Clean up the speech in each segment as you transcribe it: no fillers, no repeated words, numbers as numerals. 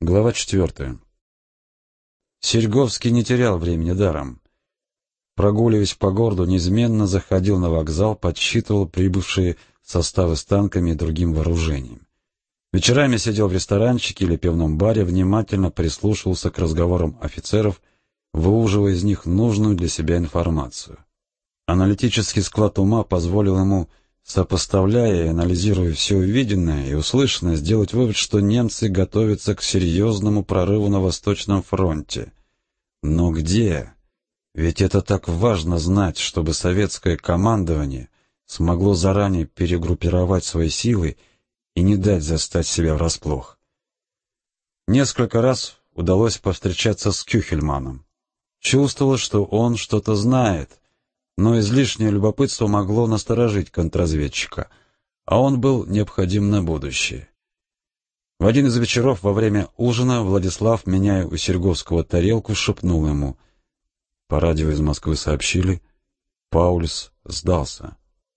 Глава 4. Серьговский не терял времени даром. Прогуливаясь по городу, неизменно заходил на вокзал, подсчитывал прибывшие составы с танками и другим вооружением. Вечерами сидел в ресторанчике или пивном баре, внимательно прислушивался к разговорам офицеров, выуживая из них нужную для себя информацию. Аналитический склад ума позволил ему, сопоставляя и анализируя все увиденное и услышанное, сделать вывод, что немцы готовятся к серьезному прорыву на Восточном фронте. Но где? Ведь это так важно знать, чтобы советское командование смогло заранее перегруппировать свои силы и не дать застать себя врасплох. Несколько раз удалось повстречаться с Кюхельманом. Чувствовалось, что он что-то знает, но излишнее любопытство могло насторожить контрразведчика, а он был необходим на будущее. В один из вечеров во время ужина Владислав, меняя у Серьговского тарелку, шепнул ему: «По радио из Москвы сообщили, Паульс сдался».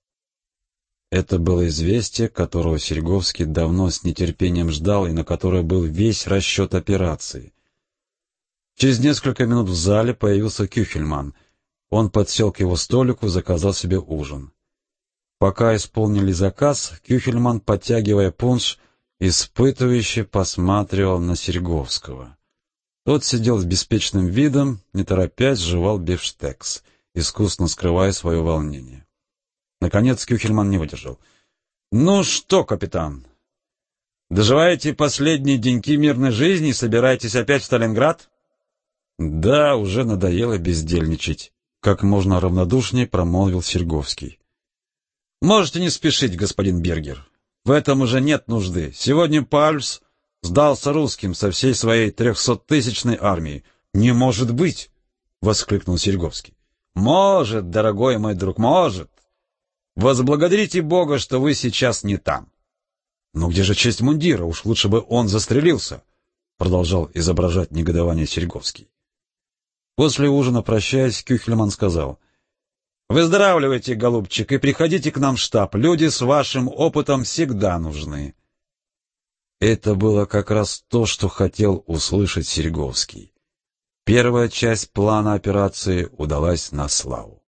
Это было известие, которого Серьговский давно с нетерпением ждал и на которое был весь расчет операции. Через несколько минут в зале появился Кюхельман. Он подсел к его столику, заказал себе ужин. Пока исполнили заказ, Кюхельман, подтягивая пунш, испытывающе посматривал на Серьговского. Тот сидел с беспечным видом, не торопясь жевал бифштекс, искусно скрывая свое волнение. Наконец Кюхельман не выдержал. «Ну что, капитан, доживаете последние деньки мирной жизни и собираетесь опять в Сталинград?» «Да, уже надоело бездельничать», — как можно равнодушнее промолвил Серьговский. «Можете не спешить, господин Бергер. В этом уже нет нужды. Сегодня Паульс сдался русским со всей своей 300-тысячной армией». «Не может быть!» — воскликнул Серьговский. «Может, дорогой мой друг, может. Возблагодарите Бога, что вы сейчас не там». «Но где же честь мундира? Уж лучше бы он застрелился», — продолжал изображать негодование Серьговский. После ужина, прощаясь, Кюхельман сказал: «Выздоравливайте, голубчик, и приходите к нам в штаб. Люди с вашим опытом всегда нужны». Это было как раз то, что хотел услышать Серьговский. Первая часть плана операции удалась на славу.